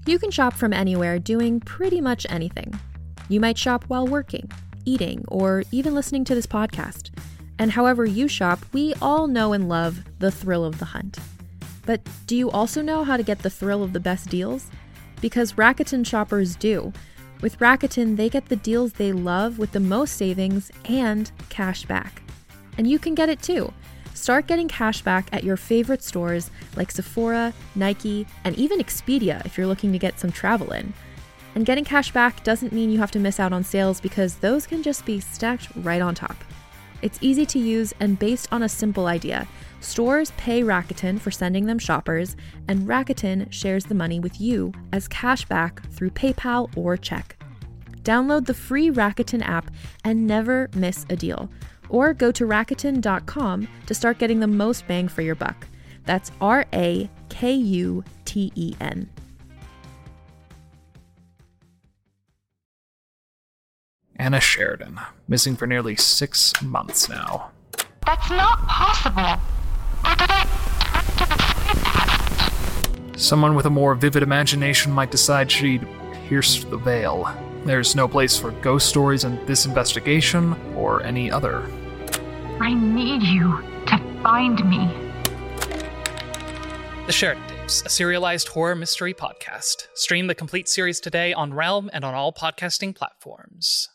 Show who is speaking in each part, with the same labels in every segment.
Speaker 1: You can shop from anywhere doing pretty much anything. You might shop while working, eating, or even listening to this podcast. And however you shop, we all know and love the thrill of the hunt. But do you also know how to get the thrill of the best deals? Because Rakuten shoppers do. With Rakuten, they get the deals they love with the most savings and cash back. And you can get it too. Start getting cash back at your favorite stores like Sephora, Nike, and even Expedia if you're looking to get some travel in. And getting cash back doesn't mean you have to miss out on sales because those can just be stacked right on top. It's easy to use and based on a simple idea. Stores pay Rakuten for sending them shoppers, and Rakuten shares the money with you as cash back through PayPal or check. Download the free Rakuten app and never miss a deal. Or go to Rakuten.com to start getting the most bang for your buck. That's Rakuten.
Speaker 2: Anna Sheridan, missing for nearly 6 months now.
Speaker 3: That's not possible.
Speaker 2: Someone with a more vivid imagination might decide she'd pierce the veil. There's no place for ghost stories in this investigation or any other.
Speaker 3: I need you to find me.
Speaker 4: The Sheridan Tapes, a serialized horror mystery podcast. Stream the complete series today on Realm and on all podcasting platforms.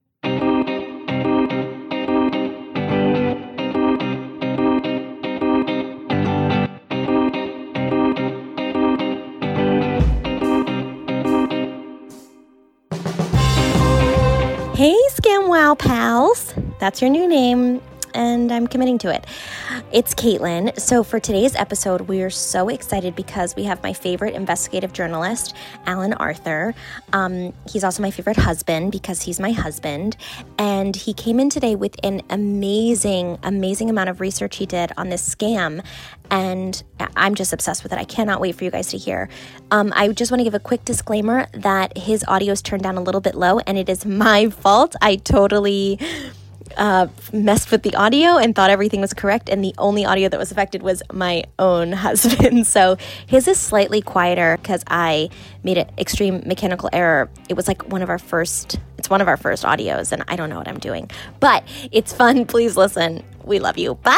Speaker 5: Hey, Scam Wow pals. That's your new name, and I'm committing to it. It's Caitlin. So for today's episode, we are so excited because we have my favorite investigative journalist, Alan Arthur. He's also my favorite husband because he's my husband. And he came in today with an amazing amount of research he did on this scam. And I'm just obsessed with it. I cannot wait for you guys to hear. I just want to give a quick disclaimer that his audio is turned down a little bit low, and it is my fault. I totally messed with the audio and thought everything was correct, and the only audio that was affected was my own husband. So his is slightly quieter because I made an extreme mechanical error. It was like one of our first audios, and I don't know what I'm doing. But it's fun. Please listen. We love you. Bye!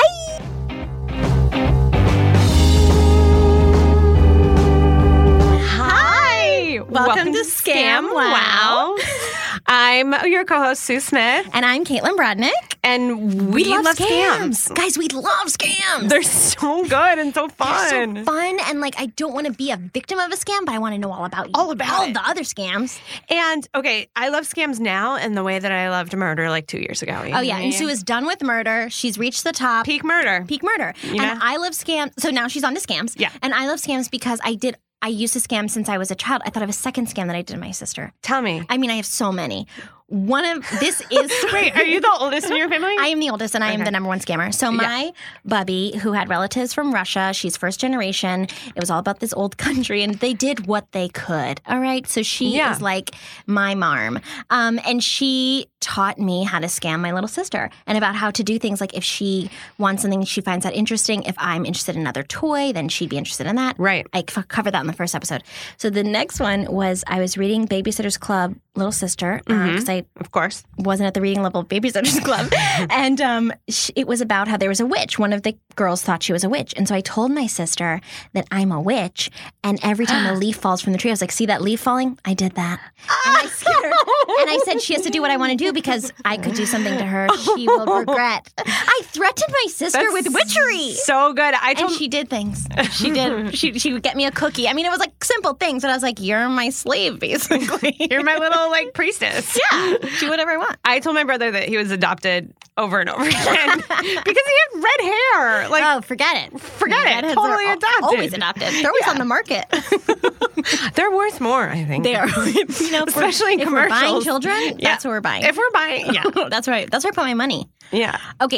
Speaker 6: Welcome to Scam Wow. I'm your co-host, Sue Smith.
Speaker 5: And I'm Caitlin Brodnick.
Speaker 6: And we love scams.
Speaker 5: Guys, we love scams.
Speaker 6: They're so good and so fun.
Speaker 5: They're so fun. And I don't want to be a victim of a scam, but I want to know all about
Speaker 6: all the
Speaker 5: other scams.
Speaker 6: And, okay, I love scams now in the way that I loved murder 2 years ago.
Speaker 5: Oh, yeah. And Sue is done with murder. She's reached the top.
Speaker 6: Peak murder.
Speaker 5: And I love scams. So now she's on to scams.
Speaker 6: Yeah.
Speaker 5: And I love scams because I used to scam since I was a child. I thought of a second scam that I did to my sister.
Speaker 6: Tell me.
Speaker 5: I mean, I have so many. This is...
Speaker 6: Wait, are you the oldest in your family?
Speaker 5: I am the oldest, and I am the number one scammer. So my bubby, who had relatives from Russia, she's first generation. It was all about this old country, and they did what they could, all right? So she is like my marm. And she taught me how to scam my little sister and about how to do things like if she wants something she finds that interesting, if I'm interested in another toy, then she'd be interested in that.
Speaker 6: Right.
Speaker 5: I covered that in the first episode. So the next one was I was reading Babysitter's Club, Little Sister, because I
Speaker 6: of course
Speaker 5: wasn't at the reading level of Babysitter's Club. And it was about how there was a witch. One of the girls thought she was a witch. And so I told my sister that I'm a witch. And every time a leaf falls from the tree, I was like, see that leaf falling? I did that. And I scared her. And I said she has to do what I want to do because I could do something to her she will regret. I threatened my sister with witchery.
Speaker 6: So good.
Speaker 5: And she did things. She did. She would get me a cookie. I mean, it was like simple things. And I was like, you're my slave, basically.
Speaker 6: You're my little priestess.
Speaker 5: Yeah. Do whatever I want.
Speaker 6: I told my brother that he was adopted over and over again because he had red hair.
Speaker 5: Oh, forget it.
Speaker 6: Forget it. Totally adopted.
Speaker 5: Always adopted. They're always on the market.
Speaker 6: They're worth more, I think.
Speaker 5: They are.
Speaker 6: Especially in commercials.
Speaker 5: If we're buying children, that's what we're buying.
Speaker 6: If we're buying,
Speaker 5: that's right. That's where I put my money.
Speaker 6: Yeah.
Speaker 5: Okay, so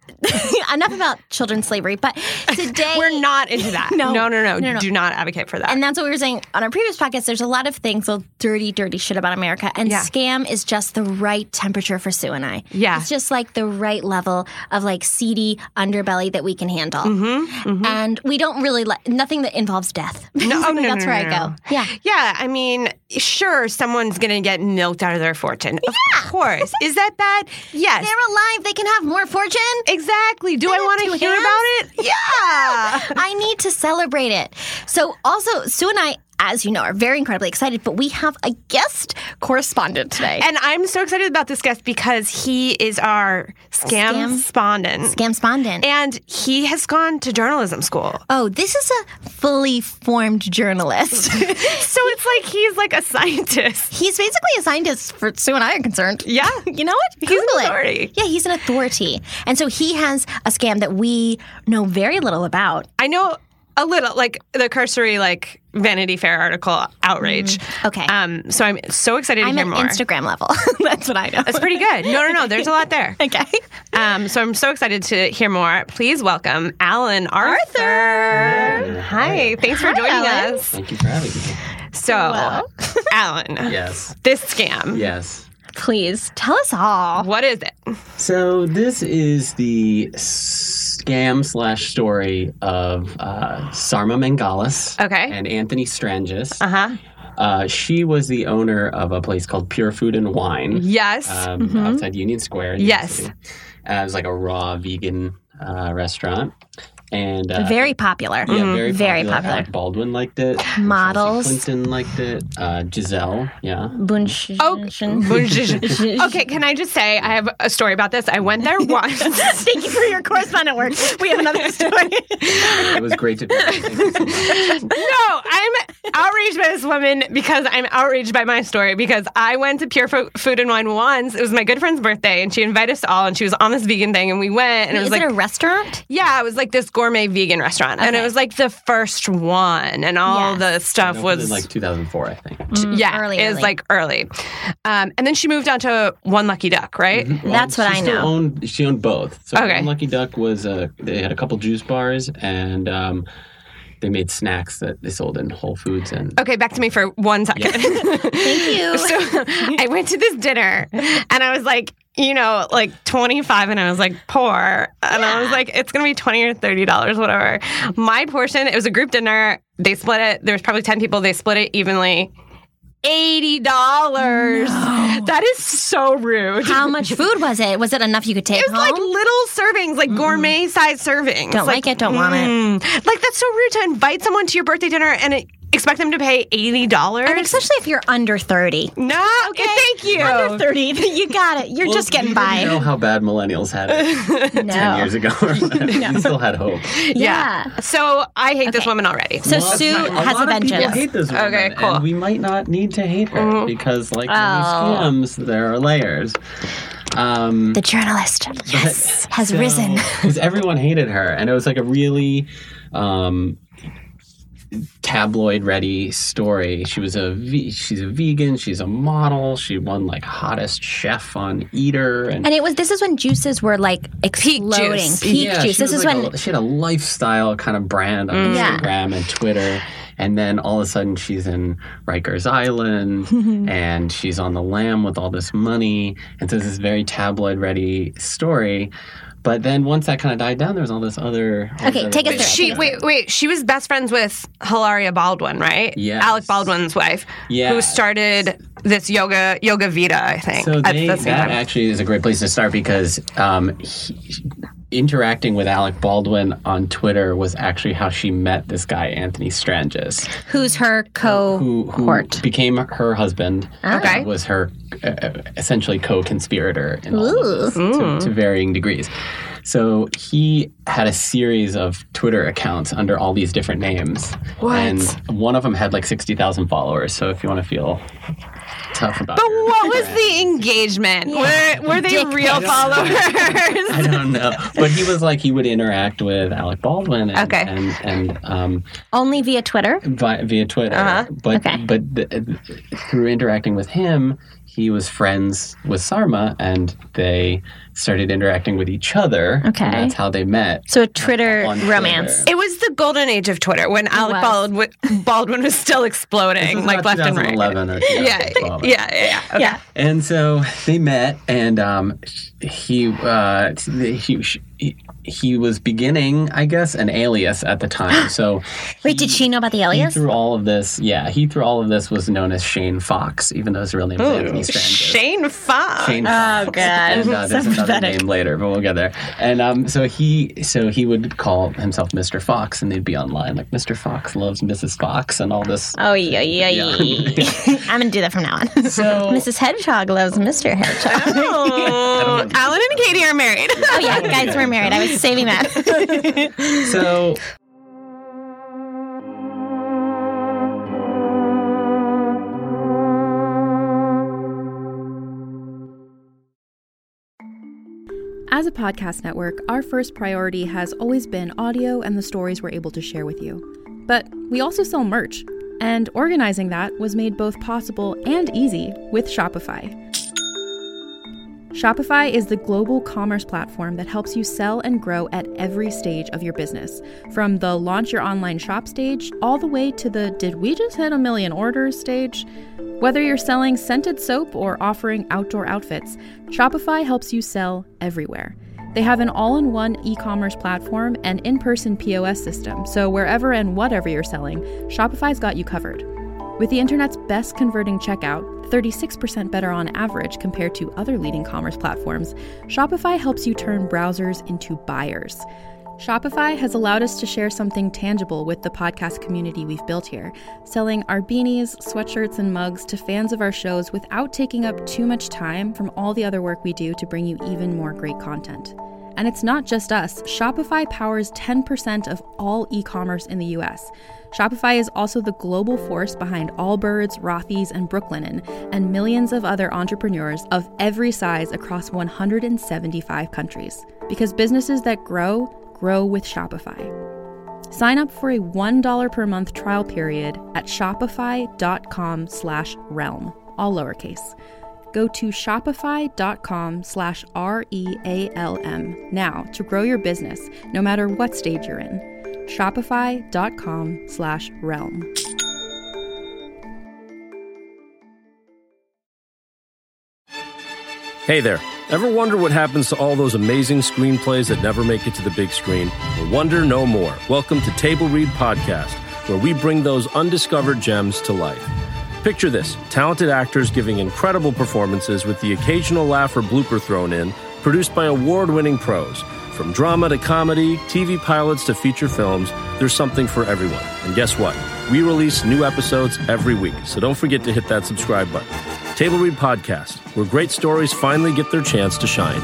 Speaker 5: enough about children's slavery. But today
Speaker 6: We're not into that.
Speaker 5: No.
Speaker 6: No. Do not advocate for that.
Speaker 5: And that's what we were saying on our previous podcast. There's a lot of things, dirty shit about America. And scam is just the right temperature for Sue and I.
Speaker 6: Yeah.
Speaker 5: It's just like the right level of like seedy underbelly that we can handle. And we don't really nothing that involves death. That's where I go. Yeah.
Speaker 6: Yeah, I mean, sure, someone's going to get milked out of their fortune. Of course. Is that bad? Yes.
Speaker 5: They're alive. They can have more fortune.
Speaker 6: Exactly. Do I want to hear about it? Yeah.
Speaker 5: I need to celebrate it. So also, Sue and I, as you know, are very incredibly excited, but we have a guest correspondent today.
Speaker 6: And I'm so excited about this guest because he is our scam-spondent.
Speaker 5: Scam-spondent.
Speaker 6: And he has gone to journalism school.
Speaker 5: Oh, this is a fully formed journalist.
Speaker 6: So it's like he's like a scientist.
Speaker 5: He's basically a scientist for Sue and I are concerned.
Speaker 6: Yeah.
Speaker 5: You know what?
Speaker 6: He's an
Speaker 5: Google it.
Speaker 6: authority.
Speaker 5: Yeah, he's an authority. And so he has a scam that we know very little about.
Speaker 6: I know a little, like the cursory, like Vanity Fair article outrage.
Speaker 5: Okay.
Speaker 6: So I'm so excited to
Speaker 5: I'm
Speaker 6: hear
Speaker 5: at
Speaker 6: more.
Speaker 5: Instagram level. That's what I know.
Speaker 6: That's pretty good. No. There's a lot there.
Speaker 5: Okay.
Speaker 6: So I'm so excited to hear more. Please welcome Alan Arthur. Hi. Thanks for joining
Speaker 5: Alan.
Speaker 6: us.
Speaker 7: Thank you for having me.
Speaker 6: So, Alan.
Speaker 7: Yes.
Speaker 6: This scam.
Speaker 7: Yes.
Speaker 5: Please tell us all.
Speaker 6: What is it?
Speaker 7: So this is the scam/story of Sarma Mangalis and Anthony Strangis. She was the owner of a place called Pure Food and Wine.
Speaker 6: Yes.
Speaker 7: Outside Union Square.
Speaker 6: Yes.
Speaker 7: It was like a raw vegan restaurant. And
Speaker 5: very popular.
Speaker 7: Yeah,
Speaker 5: very popular.
Speaker 7: Alec Baldwin liked it.
Speaker 5: Models.
Speaker 7: Chelsea Clinton liked it. Giselle, yeah.
Speaker 6: Okay, can I just say I have a story about this? I went there once.
Speaker 5: Thank you for your correspondent work. We have another story.
Speaker 7: It was great to be here. Thank you so much.
Speaker 6: No, I'm outraged by this woman because I'm outraged by my story because I went to Pure Food and Wine once. It was my good friend's birthday, and she invited us all, and she was on this vegan thing, and we went, and it was
Speaker 5: Is it a restaurant?
Speaker 6: Yeah, it was like this gourmet vegan restaurant, and it was like the first one, and all the stuff was
Speaker 7: in like 2004, I think.
Speaker 5: Early.
Speaker 6: It was like early. And then she moved on to One Lucky Duck, right?
Speaker 7: Well,
Speaker 5: That's what I know.
Speaker 7: She owned both. So
Speaker 6: Okay.
Speaker 7: One Lucky Duck was they had a couple juice bars, and they made snacks that they sold in Whole Foods. And
Speaker 6: Okay, back to me for 1 second.
Speaker 5: Thank you.
Speaker 6: So I went to this dinner, and I was like, like 25, and I was like poor, and I was like, it's gonna be $20 or $30, whatever. My portion, it was a group dinner. They split it. There was probably 10 people. They split it evenly. $80. No. That is so rude.
Speaker 5: How much food was it? Was it enough you could take
Speaker 6: It was
Speaker 5: home?
Speaker 6: like little servings, like gourmet sized servings.
Speaker 5: Don't like it, don't want it.
Speaker 6: Like, that's so rude to invite someone to your birthday dinner and expect them to pay $80.
Speaker 5: And especially if you're under 30.
Speaker 6: No, thank you.
Speaker 5: Under 30, you got it. You're just getting by.
Speaker 7: You know how bad millennials had it 10 years ago. We still had hope.
Speaker 5: Yeah.
Speaker 6: So I hate this woman already.
Speaker 5: So Sue has a vengeance.
Speaker 7: People hate this woman.
Speaker 6: Okay, cool.
Speaker 7: And we might not need to hate her because, like many scams, there are layers.
Speaker 5: The journalist, has risen.
Speaker 7: Because everyone hated her, and it was like a really tabloid-ready story. She's a vegan. She's a model. She won like hottest chef on Eater, and
Speaker 5: this is when juices were like exploding. Peak juice. This is when
Speaker 7: she had a lifestyle kind of brand on Instagram and Twitter. And then all of a sudden she's in Rikers Island and she's on the lam with all this money. And so it's this very tabloid-ready story. But then once that kind of died down, there was all this other...
Speaker 5: Okay, take us through it.
Speaker 6: Wait. She was best friends with Hilaria Baldwin, right?
Speaker 7: Yes.
Speaker 6: Alec Baldwin's wife.
Speaker 7: Yeah.
Speaker 6: Who started this Yoga Vita, I think.
Speaker 7: So that actually is a great place to start because interacting with Alec Baldwin on Twitter was actually how she met this guy, Anthony Strangis.
Speaker 5: Who's her cohort?
Speaker 7: Who became her husband.
Speaker 6: Okay.
Speaker 7: Was her essentially co-conspirator in all of this to varying degrees. So he had a series of Twitter accounts under all these different names.
Speaker 6: What?
Speaker 7: And one of them had like 60,000 followers. So if you want to feel tough about
Speaker 6: But
Speaker 7: her
Speaker 6: what was
Speaker 7: brand.
Speaker 6: the engagement? Were they real followers?
Speaker 7: I don't know. But he was like, he would interact with Alec Baldwin and,
Speaker 6: Okay.
Speaker 7: and
Speaker 5: Only via Twitter?
Speaker 7: via Twitter. But
Speaker 5: Okay.
Speaker 7: through interacting with him, he was friends with Sarma, and they started interacting with each other.
Speaker 5: Okay.
Speaker 7: And that's how they met.
Speaker 5: So a Twitter
Speaker 7: On
Speaker 5: romance.
Speaker 7: Twitter.
Speaker 6: It was the golden age of Twitter when Alec Baldwin was still
Speaker 7: This
Speaker 6: exploding,
Speaker 7: was
Speaker 6: like
Speaker 7: about
Speaker 6: left and right.
Speaker 7: 2011 or
Speaker 6: Yeah,
Speaker 7: 2012.
Speaker 6: yeah. Okay.
Speaker 5: Yeah.
Speaker 7: And so they met, and he was beginning, I guess, an alias at the time. So
Speaker 5: Wait, did she know about the
Speaker 7: he
Speaker 5: alias?
Speaker 7: through all of this, was known as Shane Fox, even though his real name was Anthony Strange.
Speaker 6: Shane Fox.
Speaker 7: Shane
Speaker 5: Oh,
Speaker 7: Fox.
Speaker 5: God.
Speaker 7: And there's
Speaker 5: So
Speaker 7: another
Speaker 5: pathetic.
Speaker 7: name later, but we'll get there. And so he would call himself Mr. Fox, and they'd be online like, Mr. Fox loves Mrs. Fox and all this.
Speaker 5: Oh, yeah. I'm going to do that from now on.
Speaker 7: So
Speaker 5: Mrs. Hedgehog loves Mr. Hedgehog.
Speaker 6: Oh, Alan and Katie are married.
Speaker 5: Oh, yeah, guys, we're married. I was saving that.
Speaker 7: So
Speaker 1: As a podcast network, our first priority has always been audio and the stories we're able to share with you. But we also sell merch, and organizing that was made both possible and easy with Shopify. Shopify is the global commerce platform that helps you sell and grow at every stage of your business, from the launch your online shop stage all the way to the did we just hit 1 million orders stage. Whether you're selling scented soap or offering outdoor outfits, Shopify helps you sell everywhere. They have an all-in-one e-commerce platform and in-person POS system, so wherever and whatever you're selling, Shopify's got you covered. With the internet's best converting checkout, 36% better on average compared to other leading commerce platforms, Shopify helps you turn browsers into buyers. Shopify has allowed us to share something tangible with the podcast community we've built here, selling our beanies, sweatshirts, and mugs to fans of our shows without taking up too much time from all the other work we do to bring you even more great content. And it's not just us. Shopify powers 10% of all e-commerce in the US. Shopify is also the global force behind Allbirds, Rothy's, and Brooklinen, and millions of other entrepreneurs of every size across 175 countries. Because businesses that grow with Shopify. Sign up for a $1 per month trial period at shopify.com/realm, all lowercase. Go to shopify.com/REALM now to grow your business, no matter what stage you're in. Shopify.com/realm.
Speaker 8: Hey there. Ever wonder what happens to all those amazing screenplays that never make it to the big screen? Well, wonder no more. Welcome to Table Read Podcast, where we bring those undiscovered gems to life. Picture this, talented actors giving incredible performances with the occasional laugh or blooper thrown in, produced by award-winning pros. From drama to comedy, TV pilots to feature films, there's something for everyone. And guess what? We release new episodes every week, so don't forget to hit that subscribe button. Table Read Podcast, where great stories finally get their chance to shine.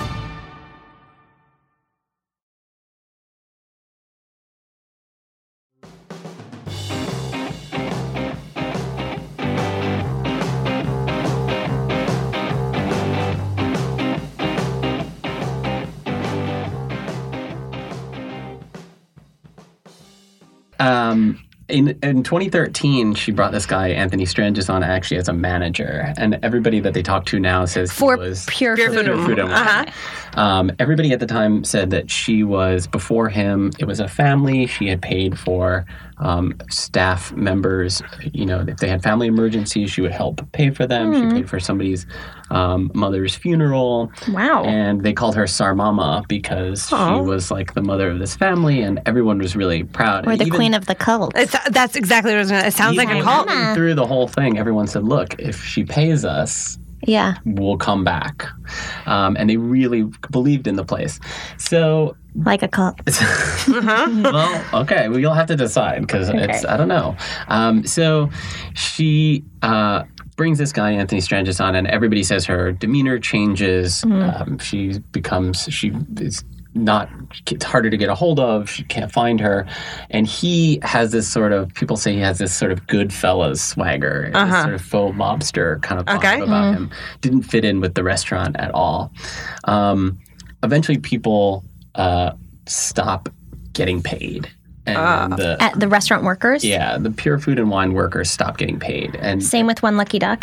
Speaker 7: In 2013, she brought this guy, Anthony Strange, on actually as a manager. And everybody that they talk to now says
Speaker 5: For
Speaker 7: he was...
Speaker 5: Pure
Speaker 6: Pure
Speaker 5: Food.
Speaker 6: Food.
Speaker 7: Food and Wine. Everybody at the time said that she was, before him, it was a family. She had paid for staff members. You know, if they had family emergencies, she would help pay for them. She paid for somebody's mother's funeral.
Speaker 5: Wow.
Speaker 7: And they called her Sarmama because she was like the mother of this family, and everyone was really proud.
Speaker 5: Or
Speaker 7: And
Speaker 5: the
Speaker 7: even-
Speaker 5: queen of the cult.
Speaker 6: That's exactly what I was going to. It sounds like a
Speaker 7: even
Speaker 6: cult.
Speaker 7: through the whole thing, everyone said, look, if she pays us,
Speaker 5: Yeah.
Speaker 7: we'll come back. And they really believed in the place. So,
Speaker 5: Like a cult.
Speaker 7: well, okay, well, you'll have to decide because it's, I don't know. So she brings this guy, Anthony Strange, on, and everybody says her demeanor changes. She is it's harder to get a hold of. She can't find her. And he has this sort of, people say he has this sort of Goodfellas swagger, this sort of faux mobster kind of vibe about him. Didn't fit in with the restaurant at all. Eventually people stop getting paid. And
Speaker 5: At the restaurant workers?
Speaker 7: Yeah, the Pure Food and Wine workers stop getting paid. And
Speaker 5: Same with One Lucky Duck?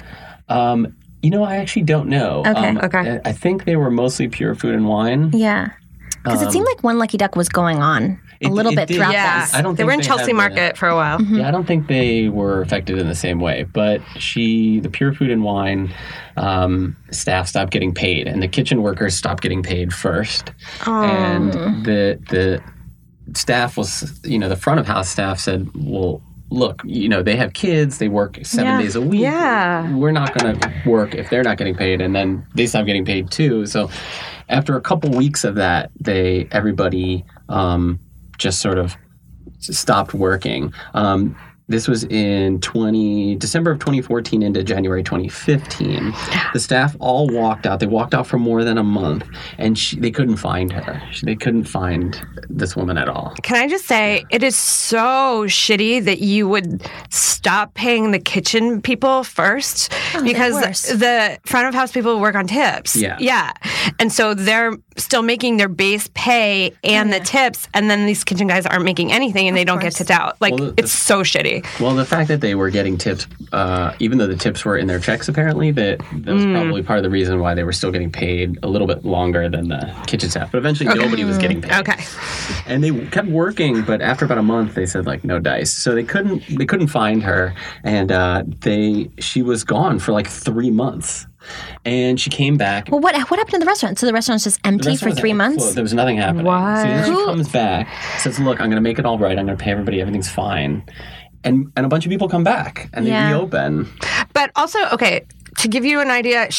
Speaker 7: I actually don't know.
Speaker 5: Okay.
Speaker 7: I think they were mostly Pure Food and Wine.
Speaker 5: Yeah. Because it seemed like One Lucky Duck was going on a little bit throughout this.
Speaker 7: I don't think
Speaker 6: they were in Chelsea Market for a while.
Speaker 7: Yeah, I don't think they were affected in the same way. But the Pure Food and Wine staff stopped getting paid, and the kitchen workers stopped getting paid first. And the staff was, the front of house staff said, well, look, they have kids, they work 7 days a week.
Speaker 6: Yeah.
Speaker 7: We're not going to work if they're not getting paid. And then they stopped getting paid too. So after a couple weeks of that, everybody just sort of stopped working. This was in December of 2014 into January 2015. The staff all walked out. They walked out for more than a month, and they couldn't find her. They couldn't find this woman at all.
Speaker 6: Can I just say, it is so shitty that you would stop paying the kitchen people first because the front of house people work on tips. Yeah. And so they're still making their base pay and the tips, and then these kitchen guys aren't making anything, and they don't get tipped out. It's so shitty.
Speaker 7: Well, the fact that they were getting tips, even though the tips were in their checks, apparently, that was probably part of the reason why they were still getting paid a little bit longer than the kitchen staff. But eventually, nobody was getting paid.
Speaker 6: Okay.
Speaker 7: And they kept working, but after about a month, they said no dice. So they couldn't find her, and she was gone for 3 months. And she came back.
Speaker 5: Well, what happened to the restaurant? So the restaurant's just empty for 3 months?
Speaker 7: There was nothing happening.
Speaker 6: What?
Speaker 7: So then she comes back, says, look, I'm going to make it all right. I'm going to pay everybody. Everything's fine. And a bunch of people come back, and they reopen.
Speaker 6: But also, okay, to give you an idea,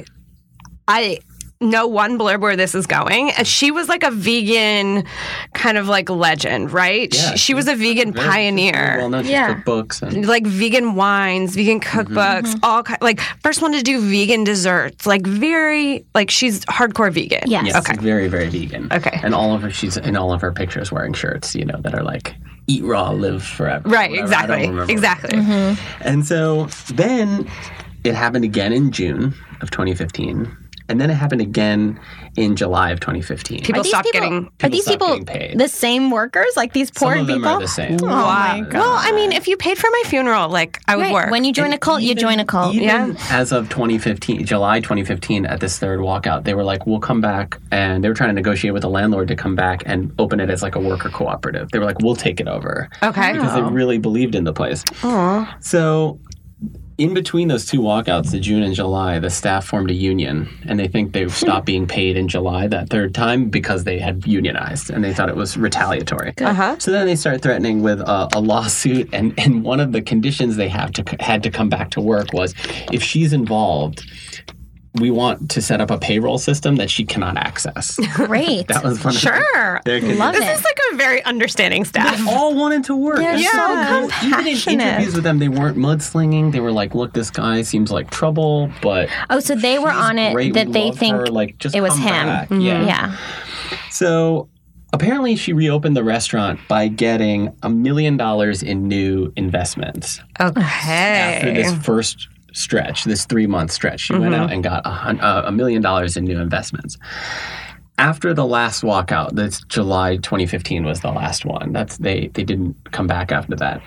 Speaker 6: I know one blurb where this is going. She was a vegan kind of legend, right?
Speaker 7: Yeah,
Speaker 6: she was a vegan pioneer.
Speaker 7: Well known. She took books and
Speaker 6: vegan wines, vegan cookbooks, all first one to do vegan desserts. She's hardcore vegan.
Speaker 5: Yes.
Speaker 6: Okay.
Speaker 7: She's very, very vegan.
Speaker 6: Okay.
Speaker 7: And she's in all of her pictures wearing shirts, that are eat raw, live forever.
Speaker 6: Right,
Speaker 7: whatever.
Speaker 6: exactly.
Speaker 7: And so then it happened again in June of 2015. And then it happened again in July of 2015.
Speaker 6: People stopped getting
Speaker 7: paid.
Speaker 5: The same workers? These poor
Speaker 7: people? Some of them are the same.
Speaker 5: Oh, my God.
Speaker 6: Well, I mean, if you paid for my funeral, I would work.
Speaker 5: When you join a cult, you join a cult.
Speaker 7: Even as of July 2015, at this third walkout, they were we'll come back. And they were trying to negotiate with the landlord to come back and open it as a worker cooperative. They were we'll take it over.
Speaker 6: Okay.
Speaker 7: Because they really believed in the place.
Speaker 6: Aww.
Speaker 7: So in between those two walkouts, the June and July, the staff formed a union, and they think they stopped being paid in July that third time because they had unionized, and they thought it was retaliatory. So then they start threatening with a lawsuit, and one of the conditions they had to come back to work was if she's involved, we want to set up a payroll system that she cannot access.
Speaker 5: Great.
Speaker 7: That was one of their conditions.
Speaker 5: Love it.
Speaker 6: This is a very understanding staff.
Speaker 7: They all wanted to work.
Speaker 5: They're so compassionate.
Speaker 7: Even in interviews with them, they weren't mudslinging. They were look, this guy seems like trouble, but
Speaker 5: so they were on it
Speaker 7: great.
Speaker 5: that
Speaker 7: We
Speaker 5: they
Speaker 7: love
Speaker 5: think
Speaker 7: her. Just
Speaker 5: it was
Speaker 7: come
Speaker 5: him.
Speaker 7: back.
Speaker 5: Mm-hmm.
Speaker 7: Yeah. So apparently she reopened the restaurant by getting $1 million in new investments.
Speaker 6: Okay.
Speaker 7: After this first stretch, this 3-month stretch, she went out and got $1 million in new investments. After the last walkout, that's July 2015 was the last one. They didn't come back after that.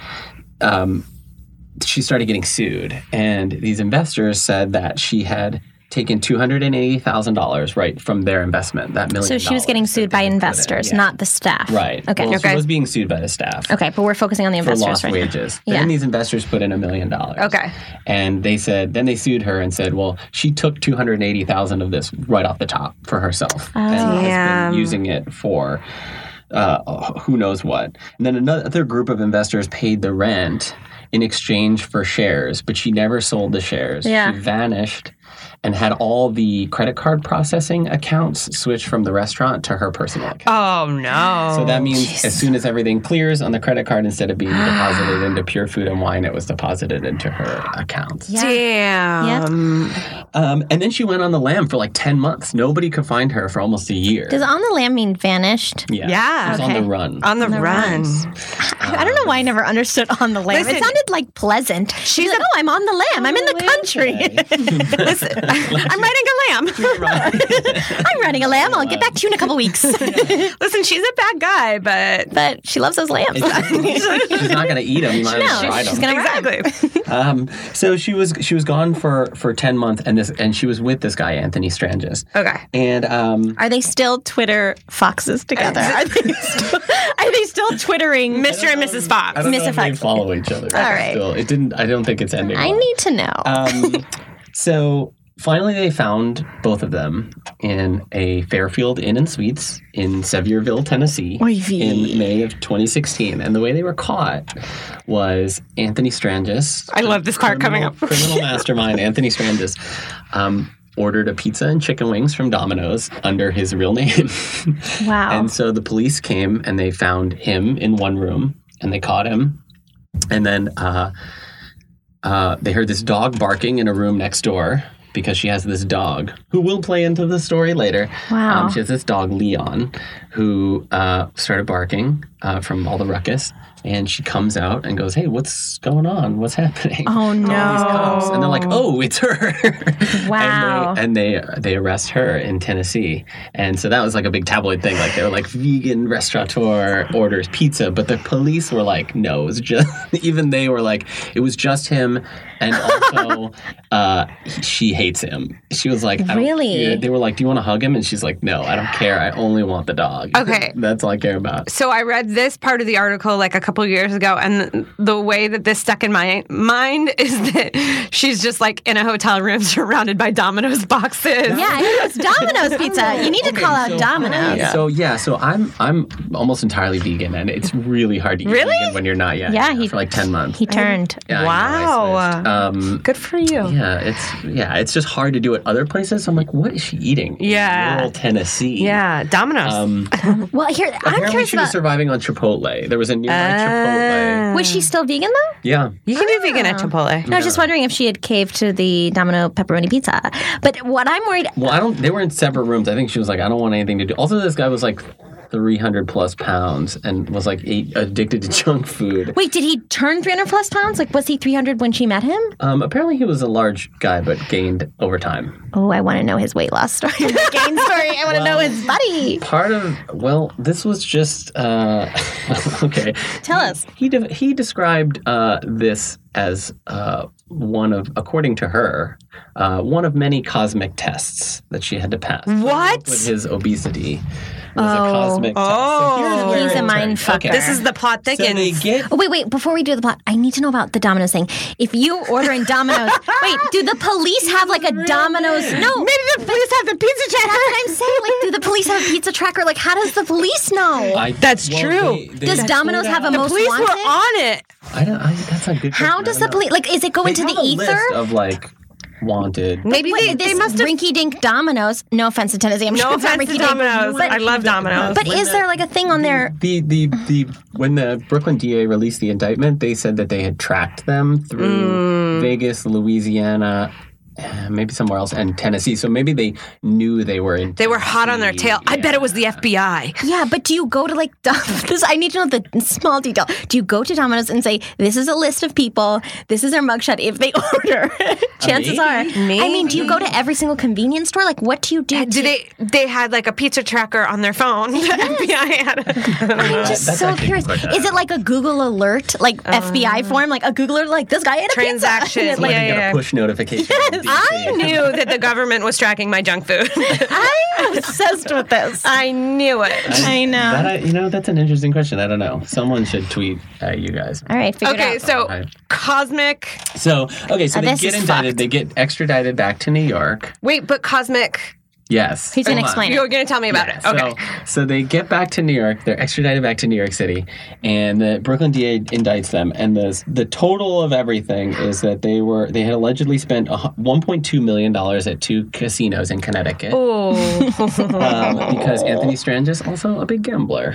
Speaker 7: She started getting sued, and these investors said that she had taken $280,000 right from their investment, that $1 million.
Speaker 5: So she was getting sued by investors, not the staff.
Speaker 7: Right.
Speaker 5: Okay.
Speaker 7: Well, she was being sued by the staff.
Speaker 5: Okay, but we're focusing on the investors
Speaker 7: for lost
Speaker 5: right
Speaker 7: wages.
Speaker 5: now.
Speaker 7: Then these investors put in $1 million.
Speaker 6: Okay.
Speaker 7: And they sued her and said, well, she took $280,000 of this right off the top for herself and has been using it for who knows what. And then another group of investors paid the rent in exchange for shares, but she never sold the shares.
Speaker 5: Yeah.
Speaker 7: She vanished. and had all the credit card processing accounts switched from the restaurant to her personal account.
Speaker 6: Oh, no.
Speaker 7: So that means as soon as everything clears on the credit card, instead of being deposited into Pure Food and Wine, it was deposited into her account.
Speaker 6: Damn.
Speaker 7: And then she went on the lam for like 10 months. Nobody could find her for almost a year.
Speaker 5: Does on the lam mean vanished?
Speaker 7: Yeah.
Speaker 6: Yeah.
Speaker 7: She was on the run.
Speaker 6: On the run.
Speaker 5: I don't know why I never understood on the lam.
Speaker 6: Listen,
Speaker 5: it sounded like pleasant. She's like, I'm on the lam. I'm in the country.
Speaker 6: Listen, I'm riding a lamb.
Speaker 5: I'm riding a lamb. I'll get back to you in a couple weeks.
Speaker 6: Listen, she's a bad guy, but
Speaker 5: she loves those lambs.
Speaker 7: She's not going to eat them. You might as well ride them.
Speaker 5: She's going to
Speaker 6: exactly.
Speaker 7: So she was gone for 10 months, and she was with this guy Anthony Strangis.
Speaker 6: Okay.
Speaker 7: And
Speaker 5: are they still Twitter foxes together? Are they still Twittering
Speaker 6: Mr. and Mrs. Fox?
Speaker 7: I don't know if they follow each other.
Speaker 5: All right.
Speaker 7: Still, it didn't. I don't think it's ending.
Speaker 5: I need to know.
Speaker 7: So finally, they found both of them in a Fairfield Inn and Suites in Sevierville, Tennessee, in May of 2016. And the way they were caught was Anthony Strangis.
Speaker 6: I love this part coming up.
Speaker 7: Criminal mastermind Anthony Strangis ordered a pizza and chicken wings from Domino's under his real name.
Speaker 5: Wow.
Speaker 7: And so the police came and they found him in one room and they caught him. And then they heard this dog barking in a room next door because she has this dog who will play into the story later.
Speaker 5: Wow.
Speaker 7: She has this dog, Leon, who started barking from all the ruckus. And she comes out and goes, "Hey, what's going on? What's happening?"
Speaker 5: Oh, no.
Speaker 7: All these cops. And they're like, "Oh, it's her."
Speaker 5: Wow.
Speaker 7: And they arrest her in Tennessee. And so that was like a big tabloid thing. Like they were like, vegan restaurateur orders pizza. But the police were like, no, it was just, even they were like, it was just him. And also, she hates him. She was like,
Speaker 5: really?
Speaker 7: Yeah, they were like, "Do you want to hug him?" And she's like, "No, I don't care. I only want the dog."
Speaker 6: Okay.
Speaker 7: That's all I care about.
Speaker 6: So I read this part of the article like a couple years ago, and the way that this stuck in my mind is that she's just like in a hotel room surrounded by Domino's boxes.
Speaker 5: Yeah, it's Domino's pizza. You need to call out Domino's.
Speaker 7: So I'm almost entirely vegan, and it's really hard to eat vegan when you're not yet.
Speaker 5: Yeah,
Speaker 7: for like 10 months.
Speaker 5: He turned.
Speaker 7: Yeah,
Speaker 6: wow.
Speaker 7: I switched.
Speaker 6: Good for you.
Speaker 7: It's just hard to do at other places. I'm like, what is she eating?
Speaker 6: Yeah.
Speaker 7: In rural Tennessee.
Speaker 6: Yeah, Domino's.
Speaker 5: Well, here, I'm
Speaker 7: Apparently
Speaker 5: curious
Speaker 7: she was
Speaker 5: about...
Speaker 7: surviving on Chipotle. There was a nearby Chipotle.
Speaker 5: Was she still vegan, though?
Speaker 7: Yeah.
Speaker 6: You can be vegan at Chipotle.
Speaker 5: No, I was just wondering if she had caved to the Domino pepperoni pizza. But what I'm worried...
Speaker 7: Well, they were in separate rooms. I think she was like, I don't want anything to do. Also, this guy was like 300 plus pounds and was like addicted to junk food.
Speaker 5: Wait, did he turn 300 plus pounds? Like, was he 300 when she met him?
Speaker 7: Apparently he was a large guy, but gained over time.
Speaker 5: Oh, I want to know his weight loss story. His gain story. I want to know his body.
Speaker 7: This was just, okay.
Speaker 5: Tell us.
Speaker 7: He described this as according to her, one of many cosmic tests that she had to pass.
Speaker 6: What?
Speaker 7: With his obesity. It was a cosmic test.
Speaker 5: So he's a mind fucker.
Speaker 7: Okay.
Speaker 6: This is the plot thickens.
Speaker 7: So they get...
Speaker 5: Oh, wait. Before we do the plot, I need to know about the Domino's thing. If you order in Domino's... wait, do the police have like a Domino's... No.
Speaker 6: Maybe the police have the pizza tracker.
Speaker 5: That's what I'm saying. Like, do the police have a pizza tracker? Like, how does the police know?
Speaker 6: That's true.
Speaker 5: Does Domino's have a most
Speaker 6: police
Speaker 5: wanted?
Speaker 6: were on it.
Speaker 7: That's a good question.
Speaker 5: How does the police... Like, is it go into the ether?
Speaker 7: List of like... wanted.
Speaker 6: Maybe they must have...
Speaker 5: rinky-dink Domino's. No offense to Tennessee. I'm
Speaker 6: no
Speaker 5: sure it's not
Speaker 6: offense to
Speaker 5: rinky-dink.
Speaker 6: Domino's. I love Domino's.
Speaker 5: But is there like a thing on there?
Speaker 7: When the Brooklyn DA released the indictment, they said that they had tracked them through Vegas, Louisiana, maybe somewhere else, and Tennessee. So maybe they knew they were in.
Speaker 6: They were hot on their tail. Yeah. I bet it was the FBI.
Speaker 5: Yeah, but do you go to like this? I need to know the small detail. Do you go to Domino's and say, "This is a list of people. This is their mugshot"? If they order, chances are. Maybe. I mean, do you go to every single convenience store? Like, what do you do?
Speaker 6: They had like a pizza tracker on their phone? The FBI had.
Speaker 5: I'm just so curious. Is it like a Google alert, like FBI form, like a Google alert, like this guy had a
Speaker 6: transaction?
Speaker 5: Pizza?
Speaker 7: Like, get a push notification.
Speaker 5: Yes.
Speaker 6: I knew that the government was tracking my junk food.
Speaker 5: I'm obsessed with this.
Speaker 6: I knew it.
Speaker 5: I know.
Speaker 7: That's an interesting question. I don't know. Someone should tweet at you guys.
Speaker 5: All right, figure it out.
Speaker 6: Okay, so Cosmic.
Speaker 7: So they get indicted. They get extradited back to New York.
Speaker 6: Wait, but Cosmic.
Speaker 7: Yes.
Speaker 5: He's going to explain
Speaker 6: You're
Speaker 5: it.
Speaker 6: going to tell me about it. Okay.
Speaker 7: So they get back to New York. They're extradited back to New York City, and the Brooklyn DA indicts them. And the total of everything is that they had allegedly spent $1.2 million at 2 casinos in Connecticut. Because Anthony Strange is also a big gambler.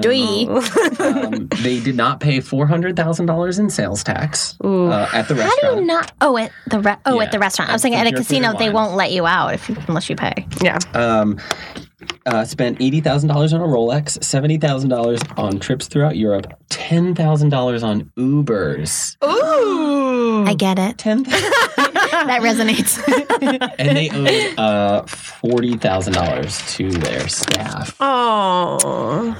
Speaker 7: They did not pay $400,000 in sales tax at the restaurant.
Speaker 5: How do you not? At the restaurant. I was thinking at a casino they won't let you out unless you pay.
Speaker 6: Yeah.
Speaker 7: Spent $80,000 on a Rolex, $70,000 on trips throughout Europe, $10,000 on Ubers.
Speaker 6: Ooh.
Speaker 5: I get it. That resonates.
Speaker 7: And they owed $40,000 to their staff.
Speaker 6: Oh.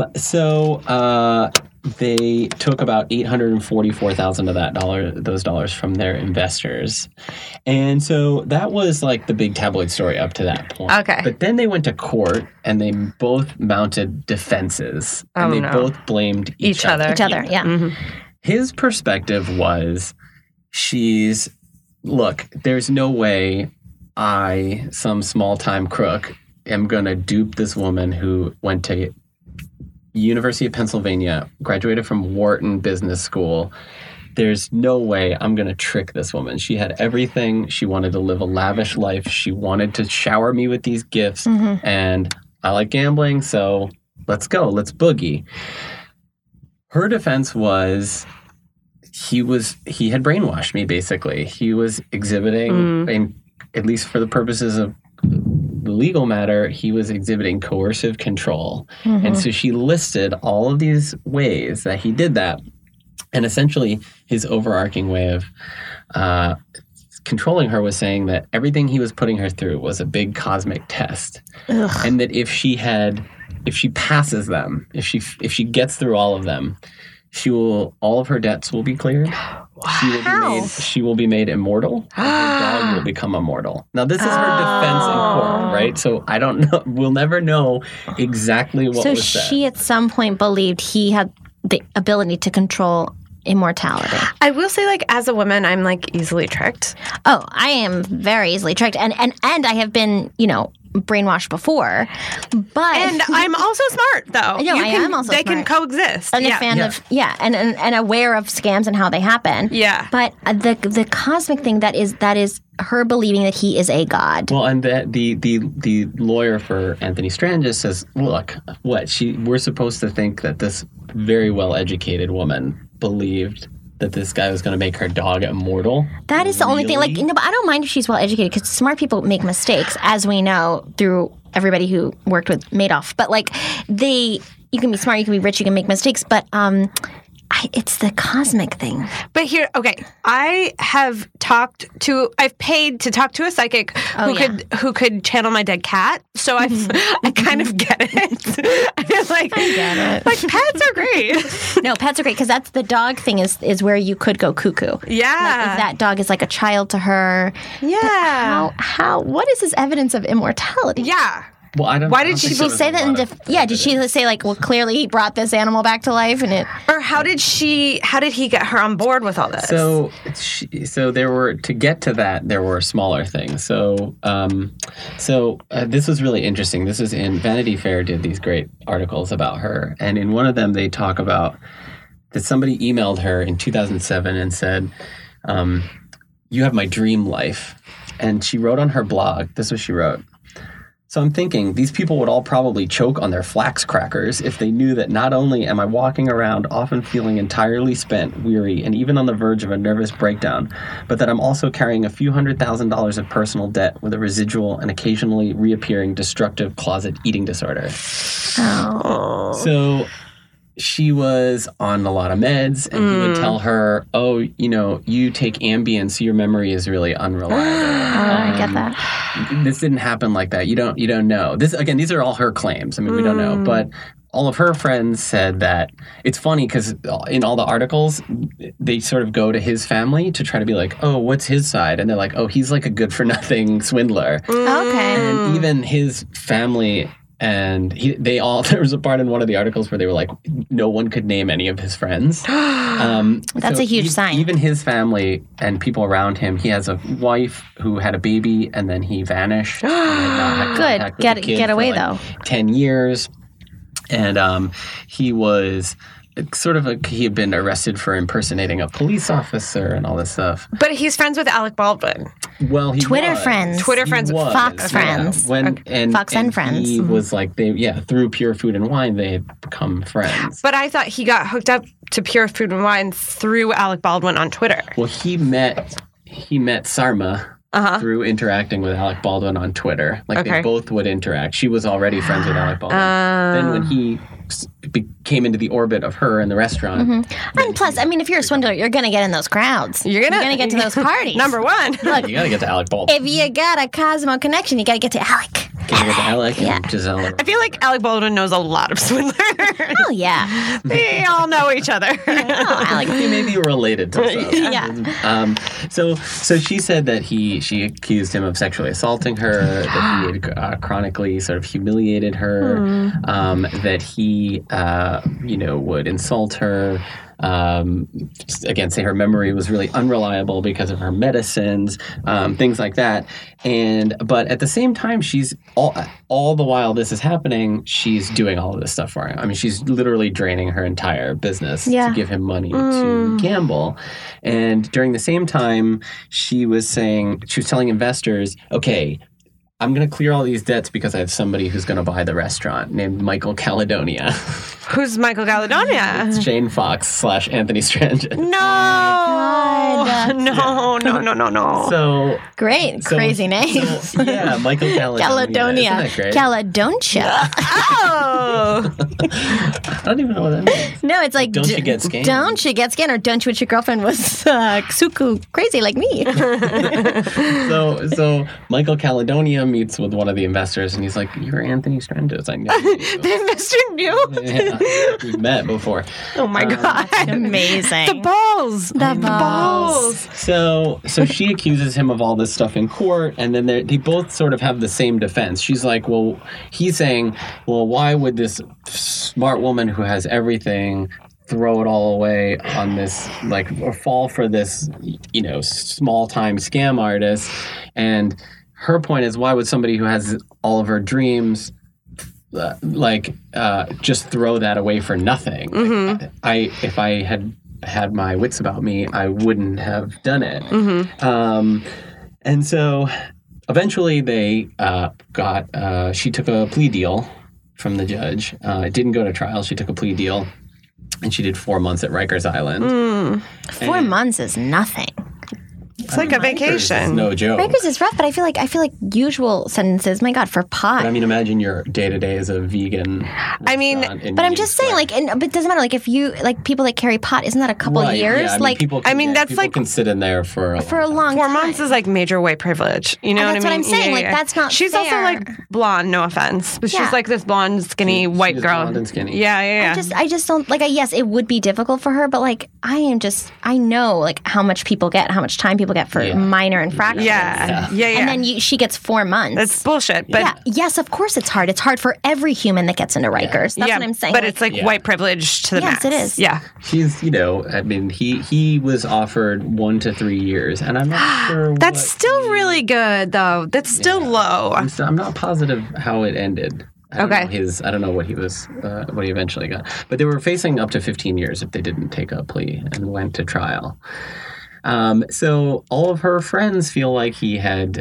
Speaker 7: They took about $844,000 of those dollars from their investors. And so that was like the big tabloid story up to that point.
Speaker 6: Okay.
Speaker 7: But then they went to court and they both mounted defenses. And they both blamed each other.
Speaker 5: Each other, yeah.
Speaker 6: Mm-hmm.
Speaker 7: His perspective was, look, there's no way I, some small-time crook, am going to dupe this woman who went to University of Pennsylvania, graduated from Wharton Business School. There's no way I'm going to trick this woman. She had everything. She wanted to live a lavish life. She wanted to shower me with these gifts. Mm-hmm. And I like gambling, so let's go. Let's boogie. Her defense was he had brainwashed me, basically. He was exhibiting, at least for the purposes of the legal matter, he was exhibiting coercive control. Mm-hmm. And so she listed all of these ways that he did that. And essentially, his overarching way of controlling her was saying that everything he was putting her through was a big cosmic test. Ugh. And that if she passes them, if she gets through all of them, all of her debts will be cleared.
Speaker 6: Wow.
Speaker 7: She will be made immortal. And her dog will become immortal. Now, this is her defense in court, right? So I don't know. We'll never know exactly what was said.
Speaker 5: So she at some point believed he had the ability to control immortality.
Speaker 6: I will say, as a woman, I'm easily tricked.
Speaker 5: Oh, I am very easily tricked, and I have been, brainwashed before, but
Speaker 6: and I'm also smart though.
Speaker 5: I am also
Speaker 6: they
Speaker 5: smart.
Speaker 6: can coexist.
Speaker 5: And a fan of and aware of scams and how they happen.
Speaker 6: Yeah,
Speaker 5: but the cosmic thing that is her believing that he is a god.
Speaker 7: Well, and the lawyer for Anthony Strange says, look, we're supposed to think that this very well educated woman believed that this guy was going to make her dog immortal.
Speaker 5: That is the only thing. But I don't mind if she's well educated because smart people make mistakes, as we know through everybody who worked with Madoff. But you can be smart, you can be rich, you can make mistakes. But it's the cosmic thing.
Speaker 6: But here, okay, I've paid to talk to a psychic who could channel my dead cat. So I kind of get it. I feel I get it. Pets are great.
Speaker 5: No, pets are great because that's the dog thing is where you could go cuckoo.
Speaker 6: Yeah,
Speaker 5: if that dog is like a child to her.
Speaker 6: Yeah.
Speaker 5: How? What is this evidence of immortality?
Speaker 6: Yeah.
Speaker 7: Well, I don't.
Speaker 6: Why did she
Speaker 5: say that? Did she say clearly he brought this animal back to life and it?
Speaker 6: Or how did he get her on board with all this?
Speaker 7: So there were, to get to that, there were smaller things. So this was really interesting. This is in Vanity Fair did these great articles about her, and in one of them they talk about that somebody emailed her in 2007 and said, "You have my dream life," and she wrote on her blog. This is what she wrote. So I'm thinking these people would all probably choke on their flax crackers if they knew that not only am I walking around often feeling entirely spent, weary, and even on the verge of a nervous breakdown, but that I'm also carrying a few $100,000 of personal debt with a residual and occasionally reappearing destructive closet eating disorder.
Speaker 5: Oh.
Speaker 7: So she was on a lot of meds, and he would tell her, you take Ambien, so your memory is really unreliable.
Speaker 5: I get that.
Speaker 7: This didn't happen like that. You don't know. These are all her claims. I mean, we don't know. But all of her friends said that it's funny because in all the articles, they sort of go to his family to try to be like, oh, what's his side? And they're like, oh, he's like a good-for-nothing swindler.
Speaker 5: Okay.
Speaker 7: And even his family And there was a part in one of the articles where they were like, no one could name any of his friends.
Speaker 5: That's a huge sign.
Speaker 7: Even his family and people around him, he has a wife who had a baby and then he vanished.
Speaker 5: Good. Get away, though.
Speaker 7: 10 years. And he was... he had been arrested for impersonating a police officer and all this stuff.
Speaker 6: But he's friends with Alec Baldwin.
Speaker 7: Well, he
Speaker 5: Twitter
Speaker 7: was.
Speaker 5: friends.
Speaker 6: Twitter friends.
Speaker 5: Fox friends. Fox and friends.
Speaker 7: He was like, through Pure Food and Wine, they had become friends.
Speaker 6: But I thought he got hooked up to Pure Food and Wine through Alec Baldwin on Twitter.
Speaker 7: Well, he met Sarma through interacting with Alec Baldwin on Twitter. They both would interact. She was already friends with Alec Baldwin. Then when he came into the orbit of her in the restaurant.
Speaker 5: And plus, I mean, if you're a swindler, you're going to get in those crowds. You're going to get to those parties.
Speaker 6: Number one.
Speaker 7: Look, you got to get to Alec Baldwin.
Speaker 5: If you got a Cosmo connection, you got to get to Alec.
Speaker 7: Got to get to Alec and Giselle.
Speaker 6: I feel like Alec Baldwin knows a lot of swindlers.
Speaker 5: Oh, yeah.
Speaker 6: They all know each other.
Speaker 5: Alec.
Speaker 7: He may be related to some.
Speaker 5: Yeah.
Speaker 7: So she said that she accused him of sexually assaulting her, that he had chronically sort of humiliated her, that he would insult her, again, say her memory was really unreliable because of her medicines, things like that. But at the same time, she's all the while this is happening, she's doing all of this stuff for him. I mean, she's literally draining her entire business to give him money to gamble. And during the same time, she was telling investors, okay, I'm going to clear all these debts because I have somebody who's going to buy the restaurant named Michael Caledonia.
Speaker 6: Who's Michael Caledonia?
Speaker 7: It's Jane Fox / Anthony Strangin.
Speaker 5: God.
Speaker 6: No.
Speaker 5: So great. Crazy name.
Speaker 7: Michael Caledonia. Isn't that great?
Speaker 5: Caledonia.
Speaker 6: Oh.
Speaker 7: I don't even know what that means.
Speaker 5: No, it's like,
Speaker 7: don't you get scanned?
Speaker 5: Don't you get scanned, or don't you wish your girlfriend was suku crazy like me?
Speaker 7: So Michael Caledonia meets with one of the investors, and he's like, "You're Anthony Strangis. I know you."
Speaker 6: The investor knew?
Speaker 7: Yeah, we've met before.
Speaker 6: Oh my God.
Speaker 5: Amazing.
Speaker 6: The balls.
Speaker 5: The balls.
Speaker 7: So she accuses him of all this stuff in court, and then they both sort of have the same defense. She's like, well, he's saying, well, why would this smart woman who has everything throw it all away on this, or fall for this, small-time scam artist? And her point is, why would somebody who has all of her dreams just throw that away for nothing? If I had my wits about me, I wouldn't have done it. And so eventually they she took a plea deal from the judge. It didn't go to trial. She took a plea deal, and she did 4 months at Rikers Island.
Speaker 5: 4 months is nothing.
Speaker 6: It's like a vacation.
Speaker 7: Rikers is no joke.
Speaker 5: Rikers is rough, but I feel like usual sentences. My God, for pot.
Speaker 7: But I mean, imagine your day-to-day as a vegan.
Speaker 6: I mean,
Speaker 5: but I'm just saying, but it doesn't matter. If you people that carry pot, isn't that a couple years?
Speaker 7: Yeah, people can sit in there for a long
Speaker 6: 4 months is like major white privilege. You know what I mean?
Speaker 5: That's what I'm saying. That's not.
Speaker 6: She's
Speaker 5: fair.
Speaker 6: also blonde. No offense, but she's like this blonde, skinny white girl.
Speaker 7: Blonde and skinny.
Speaker 6: Yeah.
Speaker 5: I just don't yes, it would be difficult for her, but I know how much people get, how much time people get for minor infractions.
Speaker 6: Yeah.
Speaker 5: And then she gets 4 months.
Speaker 6: That's bullshit. But
Speaker 5: yes, of course it's hard. It's hard for every human that gets into Rikers. That's what I'm saying.
Speaker 6: But it's white privilege to the max.
Speaker 5: Yes, it is.
Speaker 6: Yeah.
Speaker 7: She's, I mean, he was offered 1 to 3 years, and I'm not sure.
Speaker 6: That's still really good, though. That's still low.
Speaker 7: I'm not positive how it ended. I don't know what he eventually got. But they were facing up to 15 years if they didn't take a plea and went to trial. So all of her friends feel like he had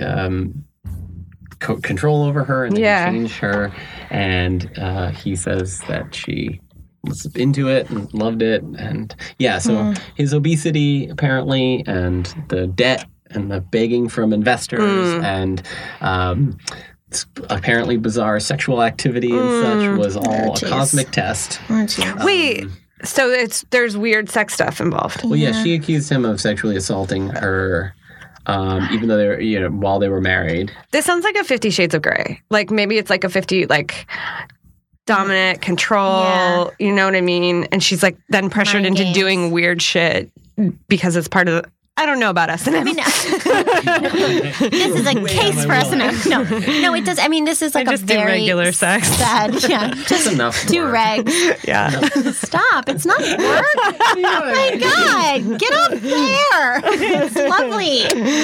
Speaker 7: control over her and changed her. And he says that she was into it and loved it. And so his obesity apparently, and the debt and the begging from investors and apparently bizarre sexual activity and such was all a cosmic test.
Speaker 6: Wait. So there's weird sex stuff involved.
Speaker 7: Well, she accused him of sexually assaulting her, even though they were, while they were married.
Speaker 6: This sounds like a 50 Shades of Grey. Maybe it's like a 50, dominant control. You know what I mean? And she's then pressured into doing weird shit because it's part of I don't know about S&M.
Speaker 5: I mean, this is a case for S&M. No, it does. I mean, this is like
Speaker 6: I just
Speaker 5: a very
Speaker 6: do regular sex.
Speaker 5: sad. Yeah, just
Speaker 7: enough
Speaker 5: do
Speaker 7: work.
Speaker 5: regs.
Speaker 6: Yeah.
Speaker 5: Stop! It's not work. Oh my God! Get up there. It's lovely.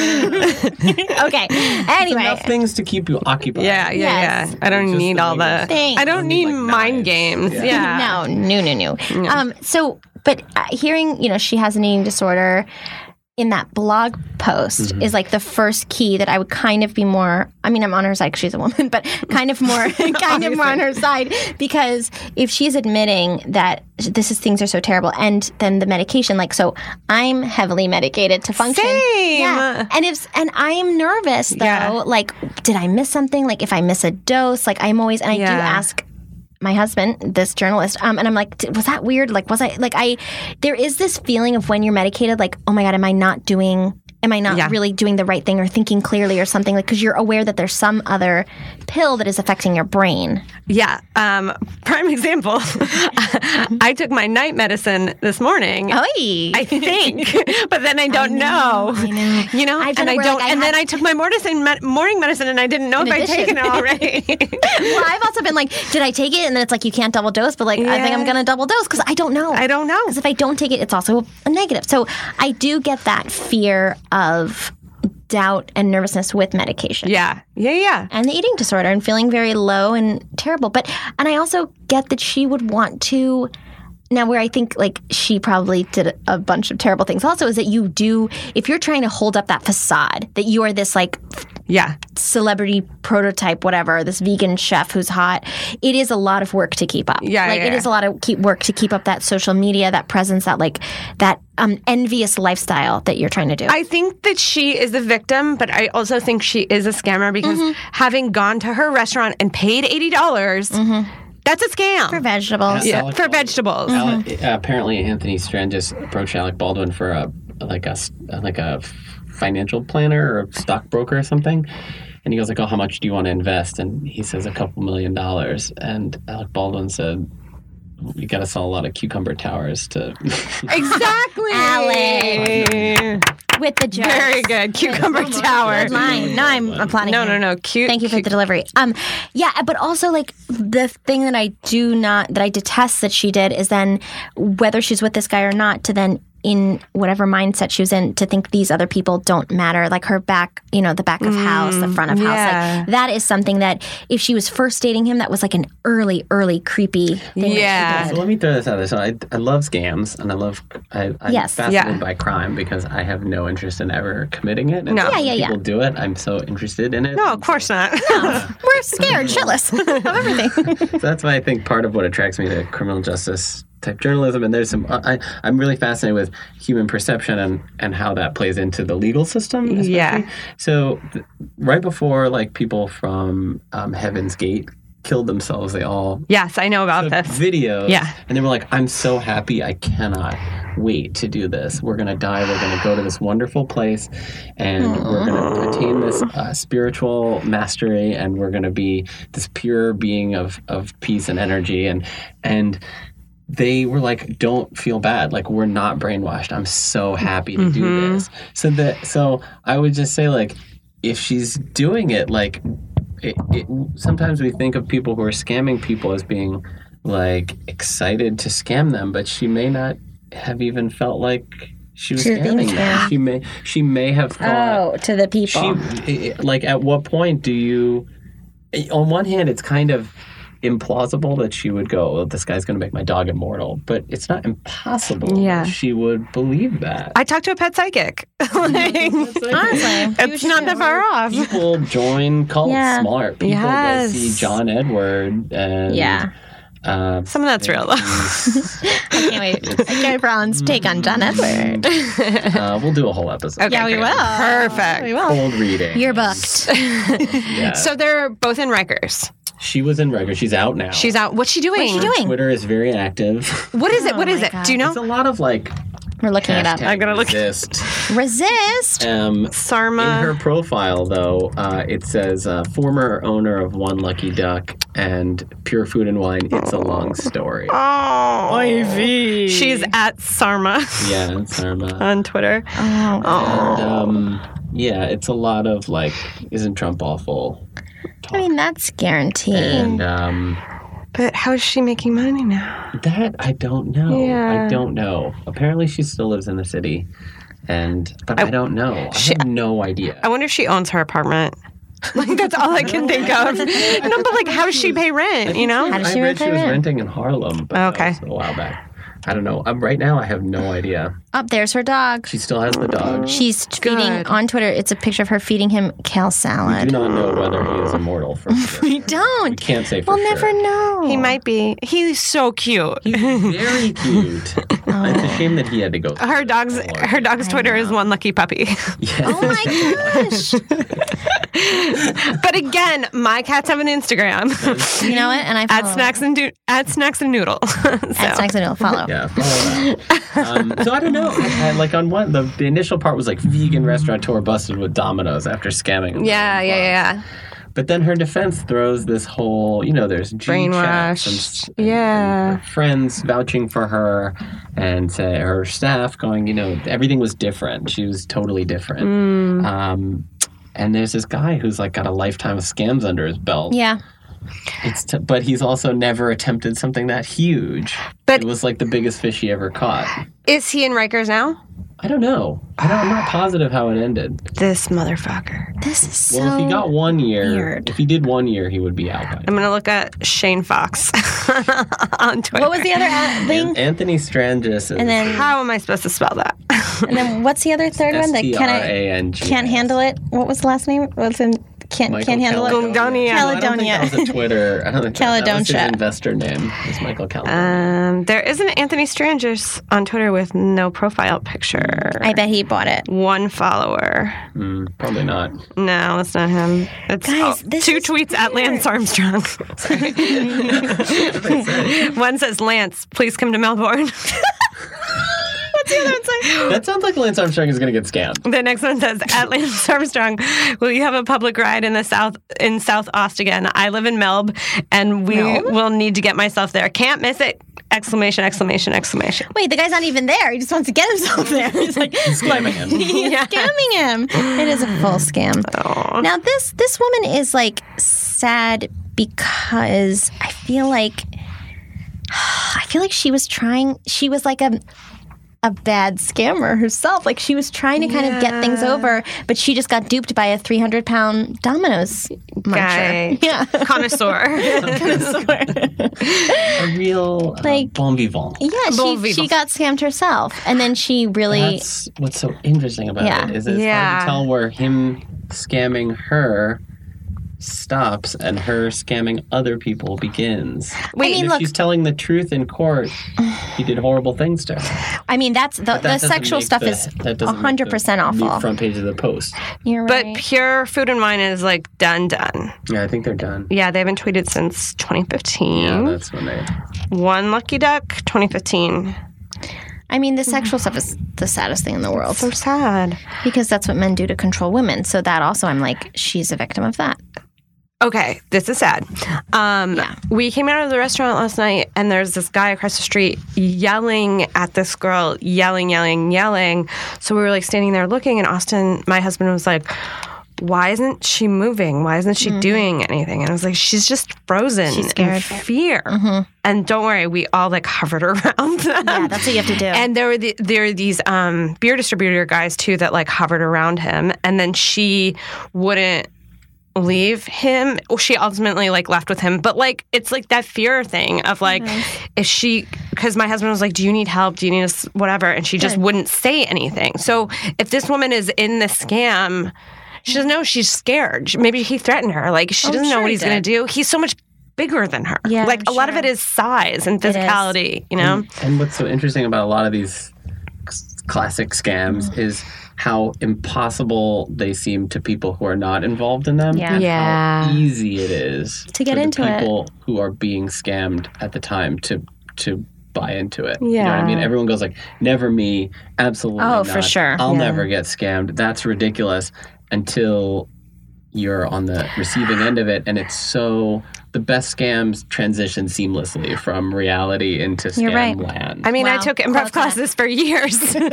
Speaker 5: Okay. Anyway,
Speaker 7: Enough things to keep you occupied.
Speaker 6: Yeah.
Speaker 5: Yes.
Speaker 6: I don't
Speaker 7: Just
Speaker 6: need
Speaker 7: the
Speaker 6: all the.
Speaker 7: regular
Speaker 5: Thanks.
Speaker 6: I don't need
Speaker 7: like
Speaker 6: mind
Speaker 7: knives.
Speaker 6: games.
Speaker 7: Yeah.
Speaker 6: Yeah.
Speaker 5: No. So, but hearing, she has an eating disorder in that blog post is like the first key that I would kind of be more, I mean, I'm on her side because she's a woman, but kind of more on her side, because if she's admitting that things are so terrible, and then the medication, like, so I'm heavily medicated to function.
Speaker 6: Same.
Speaker 5: Yeah. And I am nervous though.
Speaker 6: Yeah.
Speaker 5: Like, did I miss something? Like if I miss a dose, like I'm always, and I do ask my husband, this journalist, and I'm like, was that weird? Like, there is this feeling of when you're medicated, like, oh my God, am I not really doing the right thing or thinking clearly or something? Like, because you're aware that there's some other pill that is affecting your brain.
Speaker 6: Yeah. Prime example. I took my night medicine this morning.
Speaker 5: Oy.
Speaker 6: I think, but then I don't know.
Speaker 5: I know. I've done
Speaker 6: And I
Speaker 5: it where,
Speaker 6: don't.
Speaker 5: like,
Speaker 6: and then I took my morning medicine, and I didn't know if I'd taken it already.
Speaker 5: Well, I've also been like, did I take it? And then it's like, you can't double dose, but like, I think I'm going to double dose because I don't know.
Speaker 6: I don't know.
Speaker 5: Because if I don't take it, it's also a negative. So I do get that fear of doubt and nervousness with medication.
Speaker 6: Yeah.
Speaker 5: And the eating disorder and feeling very low and terrible. And I also get that she would want to, now where I think like she probably did a bunch of terrible things also, is that if you're trying to hold up that facade, that you are this like celebrity prototype, whatever, this vegan chef who's hot, it is a lot of work to keep up. It is a lot of work to keep up that social media, that presence, that envious lifestyle that you're trying to do.
Speaker 6: I think that she is the victim, but I also think she is a scammer because having gone to her restaurant and paid $80, that's a scam.
Speaker 5: For vegetables.
Speaker 6: Yeah, for vegetables.
Speaker 7: Apparently, Anthony Strand just approached Alec Baldwin for a financial planner or a stockbroker or something. And he goes like, oh, how much do you want to invest? And he says $2 million. And Alec Baldwin said, you got to sell a lot of cucumber towers to...
Speaker 6: Exactly.
Speaker 5: Alec. With the jokes.
Speaker 6: Very good. Cucumber tower.
Speaker 5: Good line. No, I'm applauding.
Speaker 6: No. Cute.
Speaker 5: Thank you for the delivery. Yeah, but also like the thing that I detest that she did is then, whether she's with this guy or not, to then, in whatever mindset she was in, to think these other people don't matter, like her back, the back of house, the front of house. Like, that is something that if she was first dating him, that was like an early creepy thing.
Speaker 6: Yeah.
Speaker 7: So let me throw this out there. So I love scams, and I'm fascinated by crime because I have no interest in ever committing it. And when people do it, I'm so interested in it.
Speaker 6: No, of course not.
Speaker 5: We're scared, shitless of everything.
Speaker 7: So that's why I think part of what attracts me to criminal justice type journalism, and there's some I'm really fascinated with human perception and how that plays into the legal system especially.
Speaker 6: Yeah.
Speaker 7: So right before like people from Heaven's Gate killed themselves, they all
Speaker 6: Yes, I know about this
Speaker 7: videos.
Speaker 6: Yeah.
Speaker 7: And they were like, I'm so happy, I cannot wait to do this. We're gonna die, we're gonna go to this wonderful place, and we're gonna attain this spiritual mastery, and we're gonna be this pure being of peace and energy, and they were like, don't feel bad. Like, we're not brainwashed. I'm so happy to do this. So I would just say, like, if she's doing it, like, sometimes we think of people who are scamming people as being, like, excited to scam them, but she may not have even felt like she was scamming them. She may have thought...
Speaker 5: to the people.
Speaker 7: Like, at what point do you... On one hand, it's kind of implausible that she would go, well, this guy's going to make my dog immortal, but it's not impossible that she would believe that.
Speaker 6: I talked to a pet psychic.
Speaker 5: Honestly,
Speaker 6: it's not that far off.
Speaker 7: People join cults. Smart people go see John Edward and
Speaker 6: some of that's real though.
Speaker 5: I can't wait. Gary Brown's take on John Edward.
Speaker 7: We'll do a whole episode.
Speaker 5: Okay, we will.
Speaker 6: Perfect.
Speaker 5: We will.
Speaker 7: Cold reading.
Speaker 5: You're booked.
Speaker 6: So they're both in Rikers.
Speaker 7: She was in Rikers. She's out now.
Speaker 6: She's out. What's she doing?
Speaker 5: What's she doing?
Speaker 7: Twitter is very active.
Speaker 6: What is it? What is it? Do you know?
Speaker 7: It's a lot of like
Speaker 5: We're looking it up.
Speaker 6: I'm gonna look.
Speaker 7: Resist.
Speaker 6: Sarma.
Speaker 7: In her profile, though, it says former owner of One Lucky Duck and Pure Food and Wine. It's a long story.
Speaker 6: Oh, Ivy. She's at Sarma.
Speaker 7: Yeah, it's Sarma
Speaker 6: on Twitter.
Speaker 7: And, yeah, it's a lot of like, isn't Trump awful?
Speaker 5: I mean, that's guaranteed.
Speaker 7: And
Speaker 6: but how is she making money now?
Speaker 7: that I don't know.
Speaker 6: Yeah.
Speaker 7: I don't know. Apparently, she still lives in the city, but I don't know. I have no idea.
Speaker 6: I wonder if she owns her apartment. Like, that's all I can think of. No, but like, how does she pay rent? You know?
Speaker 5: How does she
Speaker 7: I read she
Speaker 5: pay
Speaker 7: was
Speaker 5: rent?
Speaker 7: renting in Harlem, but that was a while back. I don't know. Right now, I have no idea.
Speaker 5: Oh, there's her dog.
Speaker 7: She still has the dog.
Speaker 5: She's feeding, on Twitter, it's a picture of her feeding him kale
Speaker 7: We
Speaker 5: salad.
Speaker 7: do not know whether he is immortal for sure.
Speaker 5: We don't.
Speaker 7: We can't say for
Speaker 5: We'll
Speaker 7: sure.
Speaker 5: never know.
Speaker 6: He might be. He's so cute.
Speaker 7: He's very cute. It's a shame that he had to go.
Speaker 6: Her dog's Twitter is One Lucky Puppy.
Speaker 7: Yes.
Speaker 5: Oh my gosh.
Speaker 6: But again, my cats have an Instagram.
Speaker 5: You know what? And I
Speaker 6: at
Speaker 5: follow
Speaker 6: Snacks and Noodle.
Speaker 5: at Snacks and Noodle. Follow.
Speaker 7: Yeah, follow that. So I don't know. I like on one, the initial part was like vegan restaurateur busted with Domino's after scamming him.
Speaker 6: Yeah.
Speaker 7: But then her defense throws this whole, there's
Speaker 6: Brainwashed.
Speaker 7: and
Speaker 6: Yeah.
Speaker 7: her friends vouching for her and her staff going, everything was different. She was totally different. And there's this guy who's like got a lifetime of scams under his belt.
Speaker 5: Yeah.
Speaker 7: But he's also never attempted something that huge.
Speaker 6: But
Speaker 7: it was like the biggest fish he ever caught.
Speaker 6: Is he in Rikers now?
Speaker 7: I don't know. I'm not positive how it ended.
Speaker 6: This motherfucker.
Speaker 5: This is so
Speaker 7: Well, if he got 1 year,
Speaker 5: weird.
Speaker 7: if he did 1 year, he would be out by now.
Speaker 6: I'm going to look at Shane Fox on Twitter.
Speaker 5: What was the other thing?
Speaker 7: Anthony Strangis is
Speaker 5: And then
Speaker 6: How am I supposed to spell that?
Speaker 5: and then what's the other third one? That
Speaker 7: S-T-R-A-N-G-S.
Speaker 5: can't handle it. What was the last name? What's in can't handle it?
Speaker 6: Caledonia.
Speaker 7: I don't think that was a Twitter. I don't think that was his
Speaker 5: Caledonia.
Speaker 7: investor name. It's Michael Caledonia.
Speaker 6: There is an Anthony Strangis on Twitter with no profile picture.
Speaker 5: I bet he bought it.
Speaker 6: 1 follower.
Speaker 7: Probably not.
Speaker 6: No, it's not him. It's
Speaker 5: Guys, this
Speaker 6: 2
Speaker 5: is
Speaker 6: tweets at Lance Armstrong. One says, Lance, please come to Melbourne. What's the other one say?
Speaker 7: That sounds like Lance Armstrong is going to get scammed.
Speaker 6: The next one says, at Lance Armstrong, will you have a public ride in South Ost again? I live in Melb, and we will need to get myself there. Can't miss it! Exclamation, exclamation, exclamation.
Speaker 5: Wait, the guy's not even there. He just wants to get himself there. He's like
Speaker 7: Scamming him.
Speaker 5: He's scamming him. It is a full scam.
Speaker 6: Oh.
Speaker 5: Now this woman is like sad because I feel like she was like a bad scammer herself. Like she was trying to kind of get things over, but she just got duped by a 300-pound Domino's
Speaker 6: Guy.
Speaker 5: muncher. Yeah.
Speaker 6: Connoisseur.
Speaker 7: A real bon vivant.
Speaker 5: Yeah, she got scammed herself. And then she really...
Speaker 7: That's what's so interesting about it, is it's hard to tell where him scamming her stops and her scamming other people begins.
Speaker 5: Wait,
Speaker 7: if she's telling the truth in court, he did horrible things to her.
Speaker 5: I mean, the sexual stuff is 100% awful.
Speaker 7: Front page of the Post.
Speaker 5: You're right.
Speaker 6: But Pure Food and Wine is like done.
Speaker 7: Yeah, I think they're done.
Speaker 6: Yeah, they haven't tweeted since 2015.
Speaker 7: Yeah, that's when they...
Speaker 6: One Lucky Duck, 2015.
Speaker 5: I mean, the sexual stuff is the saddest thing in the world.
Speaker 6: So sad.
Speaker 5: Because that's what men do to control women. So that also, I'm like, she's a victim of that.
Speaker 6: Okay, this is sad. We came out of the restaurant last night, and there's this guy across the street yelling at this girl, yelling. So we were like standing there looking, and Austin, my husband, was like, why isn't she moving? Why isn't she doing anything? And I was like, she's just frozen.
Speaker 5: She's scared.
Speaker 6: In fear. And don't worry, we all like hovered around them.
Speaker 5: Yeah, that's what you have to do.
Speaker 6: And there were these beer distributor guys too that like hovered around him, and then she wouldn't leave him. She ultimately like left with him, but like it's like that fear thing of like if she, because my husband was like, do you need help, do you need whatever, and she just wouldn't say anything. So if this woman is in the scam, she doesn't know, she's scared. Maybe he threatened her, like she doesn't know what he's going to do. He's so much bigger than her.
Speaker 5: Yeah,
Speaker 6: like a lot of it is size and physicality, you know.
Speaker 7: And what's so interesting about a lot of these classic scams is how impossible they seem to people who are not involved in them.
Speaker 5: Yeah.
Speaker 7: And
Speaker 6: Yeah.
Speaker 7: how easy it is
Speaker 5: to get
Speaker 7: for
Speaker 5: into
Speaker 7: the people who are being scammed at the time to buy into it. You know what I mean? Everyone goes like, never me, absolutely not.
Speaker 5: for sure.
Speaker 7: I'll never get scammed. That's ridiculous, until you're on the receiving end of it, and it's so... The best scams transition seamlessly from reality into scam land.
Speaker 6: I mean, I took improv classes for years. And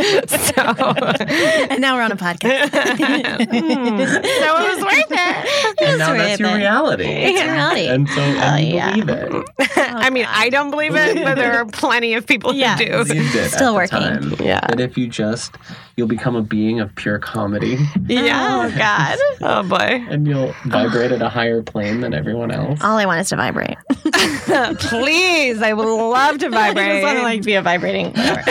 Speaker 5: now we're on a podcast.
Speaker 6: So it was worth it.
Speaker 7: And now that's your reality.
Speaker 5: It's your reality.
Speaker 7: And so believe it.
Speaker 6: I mean, I don't believe it, but there are plenty of people who do.
Speaker 7: Believed it
Speaker 5: Still
Speaker 7: at the
Speaker 5: working.
Speaker 7: time. That if you'll become a being of pure comedy.
Speaker 6: Oh, God. Oh, boy.
Speaker 7: And you'll vibrate at a higher plane than everyone else.
Speaker 5: All I want is to vibrate.
Speaker 6: Please, I would love to vibrate.
Speaker 5: I just want to like be a vibrating whatever.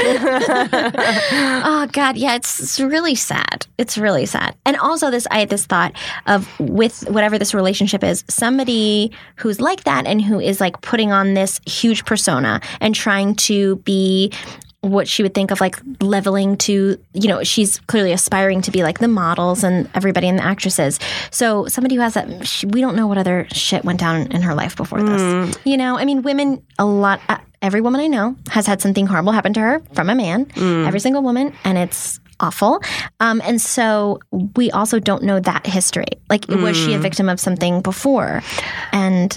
Speaker 5: Oh God, yeah, it's really sad. It's really sad. And also I had this thought of, with whatever this relationship is, somebody who's like that and who is like putting on this huge persona and trying to be what she would think of like leveling to, she's clearly aspiring to be like the models and everybody and the actresses. So somebody who has that, we don't know what other shit went down in her life before this. I mean, women, every woman I know has had something horrible happen to her from a man. Every single woman. And it's awful. And so we also don't know that history. Like, was she a victim of something before? And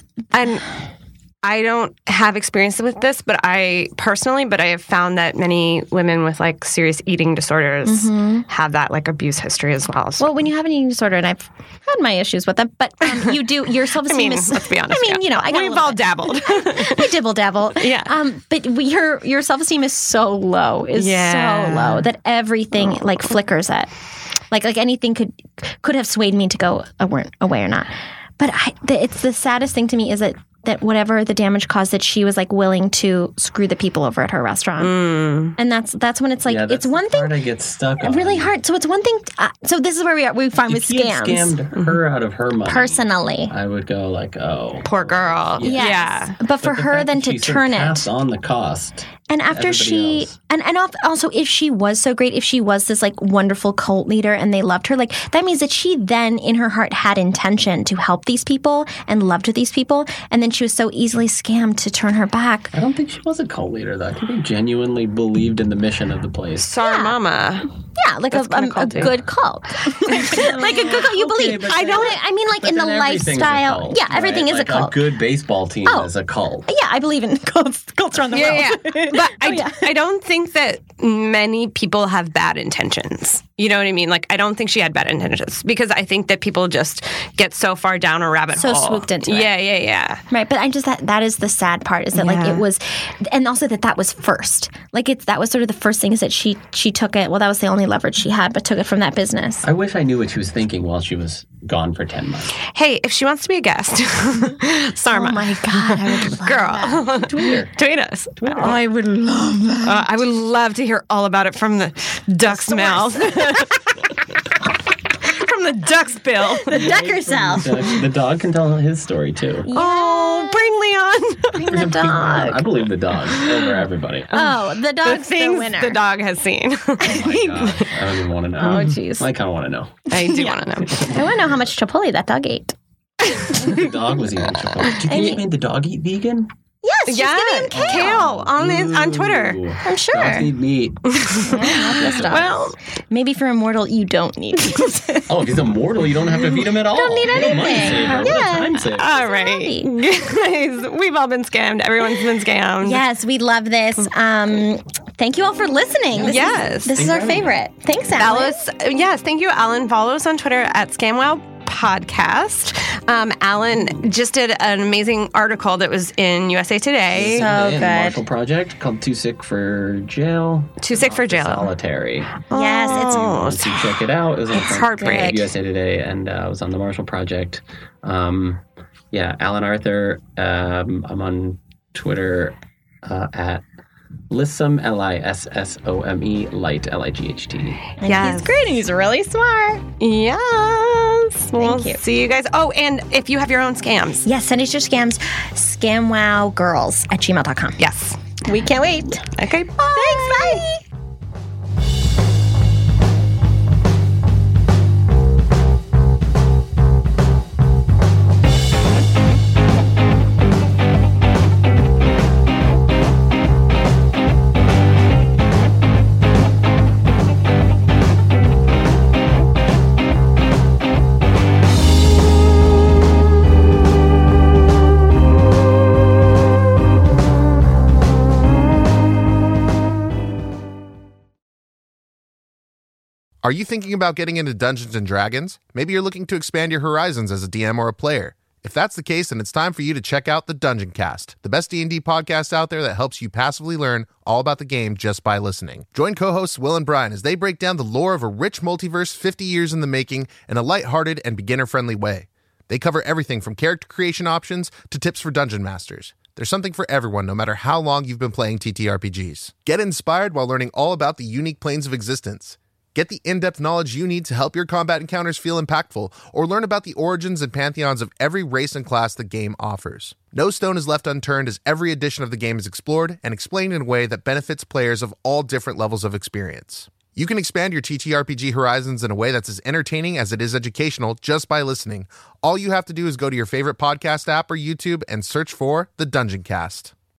Speaker 6: I don't have experience with this, but I have found that many women with like serious eating disorders have that like abuse history as well. So.
Speaker 5: Well, when you have an eating disorder, and I've had my issues with them, but you do, your self-esteem is...
Speaker 6: let's be honest.
Speaker 5: We've
Speaker 6: all dabbled.
Speaker 5: I dibble-dabble. Yeah. But your self-esteem is so low, so low that everything like flickers at. Like anything could have swayed me to go away or not. But it's the saddest thing to me is that whatever the damage caused, that she was like willing to screw the people over at her restaurant. And that's when it's like, it's one thing.
Speaker 7: I get stuck on.
Speaker 5: Really hard. So it's one thing. So this is where we find with scams.
Speaker 7: If you scammed her out of her money.
Speaker 5: Personally.
Speaker 7: I would go like, oh.
Speaker 6: Poor girl.
Speaker 5: Yes. Yeah. But for her then to turn it.
Speaker 7: Pass on the cost.
Speaker 5: And after she, and also if she was so great, if she was this like wonderful cult leader and they loved her, like that means that she then in her heart had intention to help these people and loved these people. And then she was so easily scammed to turn her back.
Speaker 7: I don't think she was a cult leader though. I think they genuinely believed in the mission of the place.
Speaker 6: Sorry, Mama.
Speaker 5: Yeah, like a good cult. Like a good cult. You believe. I mean like in the lifestyle.
Speaker 7: Cult,
Speaker 5: yeah, everything is a cult.
Speaker 7: A good baseball team is a cult.
Speaker 5: Yeah, I believe in cults. Cults around the world.
Speaker 6: Yeah. But I don't think that many people have bad intentions. You know what I mean? Like, I don't think she had bad intentions because I think that people just get so far down a rabbit hole.
Speaker 5: So swooped into it.
Speaker 6: Yeah.
Speaker 5: Right. But that is the sad part is that like it was, and also that was first. Like that was sort of the first thing is that she took it. Well, that was the only leverage she had, but took it from that business.
Speaker 7: I wish I knew what she was thinking while she was gone for 10 months.
Speaker 6: Hey, if she wants to be a guest, Sarma.
Speaker 5: Oh my God, I would love that.
Speaker 6: Tweet us. Oh, I would love that. I would love to hear all about it from the duck's mouth. From the duck's bill.
Speaker 5: The duck herself.
Speaker 7: The dog can tell his story too.
Speaker 5: Yeah.
Speaker 6: Oh, bring Leon.
Speaker 5: Bring the dog.
Speaker 7: I believe the dog over everybody.
Speaker 5: Oh, the dog's the winner.
Speaker 6: The dog has seen.
Speaker 7: Oh my God. I don't even want to know.
Speaker 5: Oh, jeez.
Speaker 7: I kind of want to know.
Speaker 6: I do want to know.
Speaker 5: I want to know how much Chipotle that dog ate.
Speaker 7: The dog was eating Chipotle. Do you think she made the dog eat vegan?
Speaker 5: Yes, she's giving him
Speaker 6: kale on Twitter.
Speaker 5: I'm sure.
Speaker 7: Dogs need meat.
Speaker 5: Well, maybe for Immortal, you don't need meat.
Speaker 7: Oh, if he's immortal, you don't have to feed him at all.
Speaker 5: Don't need anything.
Speaker 7: Money saver. What a time saver.
Speaker 6: All right. Guys, we've all been scammed. Everyone's been scammed.
Speaker 5: Yes, we love this. Thank you all for listening. This is our favorite. Thanks, Alan.
Speaker 6: Yes, thank you, Alan. Follow us on Twitter at ScamWow Podcast. Alan just did an amazing article that was in USA Today.
Speaker 5: So good.
Speaker 7: Marshall Project called Too Sick for Jail.
Speaker 6: Too Sick for Jail.
Speaker 7: Solitary.
Speaker 5: Yes,
Speaker 7: it's check it out. It was
Speaker 6: it's heartbreak.
Speaker 7: USA Today, and I was on the Marshall Project. Alan Arthur. I'm on Twitter at Lissome, Lissome, Light, Light.
Speaker 5: Yes. He's great. He's really smart.
Speaker 6: Yes. We'll
Speaker 5: Thank you.
Speaker 6: See you guys. Oh, and if you have your own scams.
Speaker 5: Yes, send us your scams. ScamWowGirls@gmail.com.
Speaker 6: Yes.
Speaker 5: We can't wait.
Speaker 6: Okay. Bye.
Speaker 5: Thanks. Bye.
Speaker 9: Are you thinking about getting into Dungeons & Dragons? Maybe you're looking to expand your horizons as a DM or a player. If that's the case, then it's time for you to check out the Dungeon Cast, the best D&D podcast out there that helps you passively learn all about the game just by listening. Join co-hosts Will and Brian as they break down the lore of a rich multiverse 50 years in the making in a lighthearted and beginner-friendly way. They cover everything from character creation options to tips for dungeon masters. There's something for everyone, no matter how long you've been playing TTRPGs. Get inspired while learning all about the unique planes of existence. Get the in-depth knowledge you need to help your combat encounters feel impactful, or learn about the origins and pantheons of every race and class the game offers. No stone is left unturned as every edition of the game is explored and explained in a way that benefits players of all different levels of experience. You can expand your TTRPG horizons in a way that's as entertaining as it is educational just by listening. All you have to do is go to your favorite podcast app or YouTube and search for The Dungeon Cast.